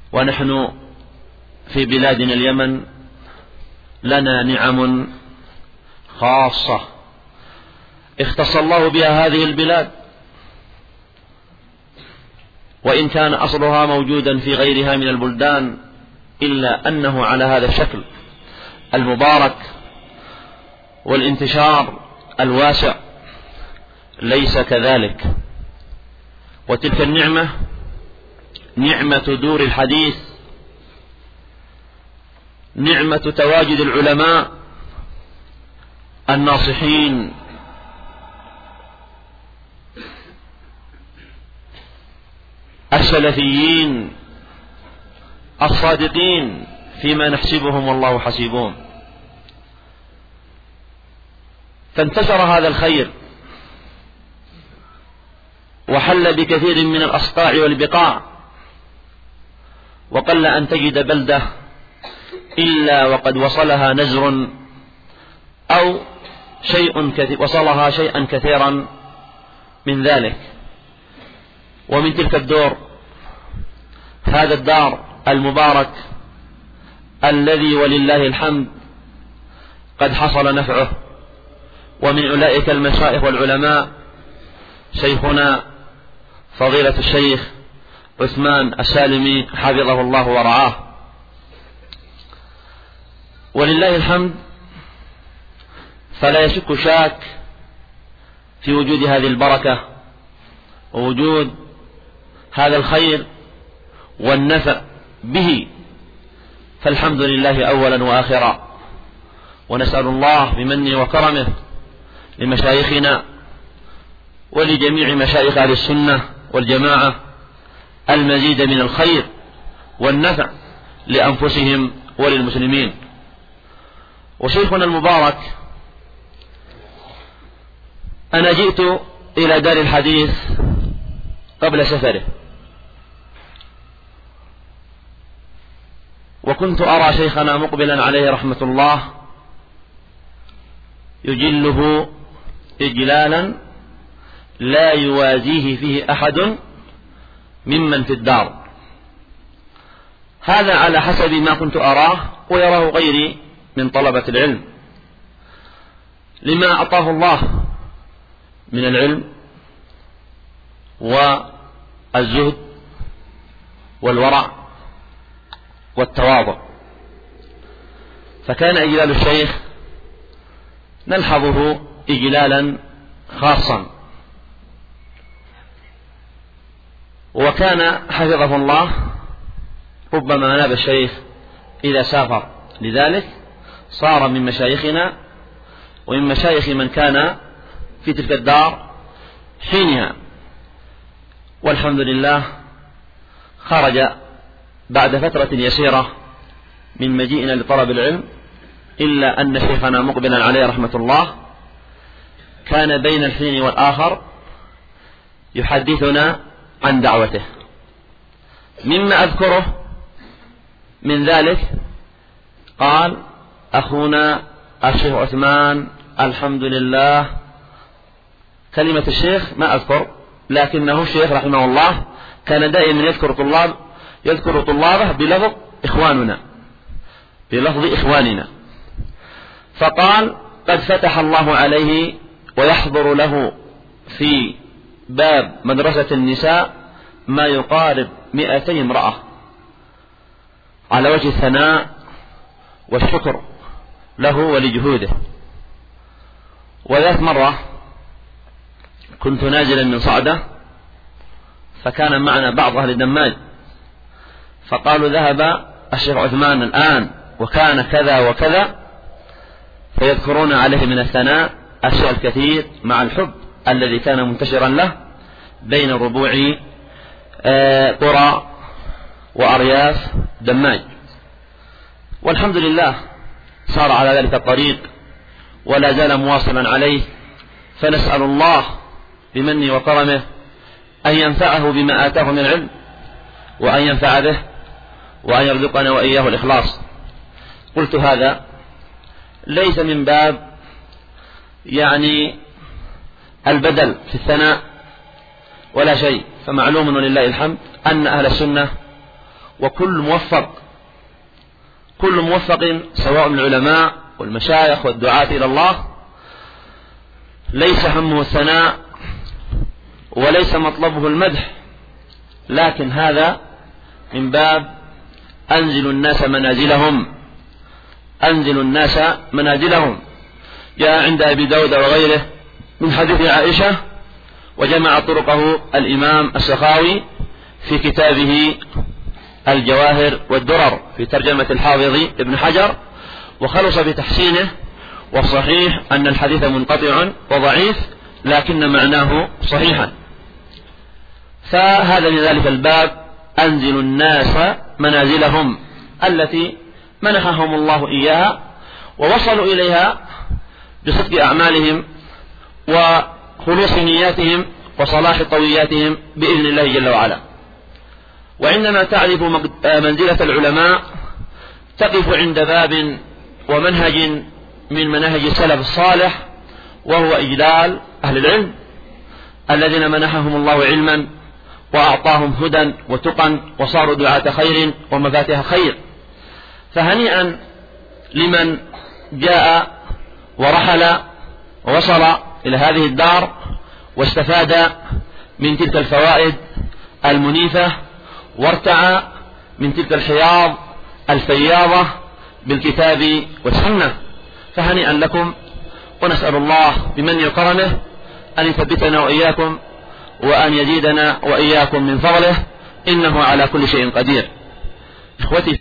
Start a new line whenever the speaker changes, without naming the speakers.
ونحن في بلادنا اليمن لنا نعم خاصة اختص الله بها هذه البلاد، وإن كان أصلها موجودا في غيرها من البلدان، إلا أنه على هذا الشكل المبارك والانتشار الواسع ليس كذلك. وتلك النعمة نعمة دور الحديث، نعمة تواجد العلماء الناصحين السلفيين الصادقين فيما نحسبهم والله حسيبهم. فانتشر هذا الخير وحل بكثير من الأصقاع والبقاع، وقل أن تجد بلدة إلا وقد وصلها نزر أو وصلها شيئا كثيرا من ذلك. ومن تلك الدور هذا الدار المبارك الذي ولله الحمد قد حصل نفعه، ومن أولئك المشايخ والعلماء شيخنا فضيلة الشيخ عثمان السالمي حفظه الله ورعاه. ولله الحمد فلا يشك شاك في وجود هذه البركة ووجود هذا الخير والنفع به، فالحمد لله أولا وآخرا. ونسأل الله بمنه وكرمه لمشايخنا ولجميع مشايخ أهل السنة والجماعة المزيد من الخير والنفع لأنفسهم وللمسلمين. وشيخنا المبارك أنا جئت إلى دار الحديث قبل سفره، وكنت أرى شيخنا مقبلا عليه رحمة الله يجله إجلالا لا يوازيه فيه أحد ممن في الدار. هذا على حسب ما كنت أراه ويراه غيري من طلبة العلم، لما أعطاه الله من العلم والزهد والورع والتواضع. فكان إجلال الشيخ نلحظه إجلالا خاصا، وكان حفظه الله ربما ناب الشيخ إذا سافر، لذلك صار من مشايخنا ومن مشايخ من كان في تلك الدار حينها. والحمد لله خرج بعد فترة يسيرة من مجيئنا لطلب العلم، إلا أن شيخنا مقبلا عليه رحمة الله كان بين الحين والآخر يحدثنا عن دعوته. مما أذكره من ذلك قال أخونا الشيخ عثمان الحمد لله، كلمة الشيخ ما أذكر، لكنه الشيخ رحمه الله كان دائما يذكر طلابه بلفظ إخواننا، بلفظ إخواننا. فقال قد فتح الله عليه ويحضر له في باب مدرسة النساء ما يقارب 200 امرأة، على وجه الثناء والشكر له ولجهوده. وذات مرة كنت نازلا من صعدة، فكان معنا بعض أهل الدماج، فقالوا ذهب الشيخ عثمان الآن وكان كذا وكذا، فيذكرون عليه من الثناء أشياء الكثير مع الحب الذي كان منتشرا له بين ربوع قرى وأرياف دماج. والحمد لله صار على ذلك الطريق ولا زال مواصلا عليه، فنسأل الله بمنه وكرمه أن ينفعه بما آتاه من العلم، وأن ينفع به، وأن يرزقنا وإياه الإخلاص. قلت هذا ليس من باب يعني البدل في الثناء ولا شيء، فمعلوم ولله الحمد أن أهل السنة وكل موفق، كل موفق سواء من العلماء والمشايخ والدعاة إلى الله ليس همه الثناء وليس مطلبه المدح، لكن هذا من باب أنزلوا الناس منازلهم، أنزلوا الناس منازلهم. جاء عند أبي داود وغيره من حديث عائشة، وجمع طرقه الإمام السخاوي في كتابه الجواهر والدرر في ترجمة الحافظ ابن حجر، وخلص بتحسينه، والصحيح أن الحديث منقطع وضعيف لكن معناه صحيحا. فهذا من ذلك الباب أنزلوا الناس منازلهم التي منحهم الله إياها ووصلوا إليها بصدق أعمالهم وخلوص نياتهم وصلاح طوياتهم بإذن الله جل وعلا. وعندما تعرف منزلة العلماء تقف عند باب ومنهج من مناهج السلف الصالح، وهو إجلال أهل العلم الذين منحهم الله علما وأعطاهم هدى وتقى وصاروا دعاة خير ومفاتيح خير. فهنيئا لمن جاء ورحل ووصل إلى هذه الدار واستفاد من تلك الفوائد المنيفة وارتعى من تلك الحياض الفياضة بالكتاب والسنة. فهنيئا لكم، ونسأل الله بمنه وكرمه أن يثبتنا وإياكم وأن يزيدنا وإياكم من فضله، إنه على كل شيء قدير. إخوتي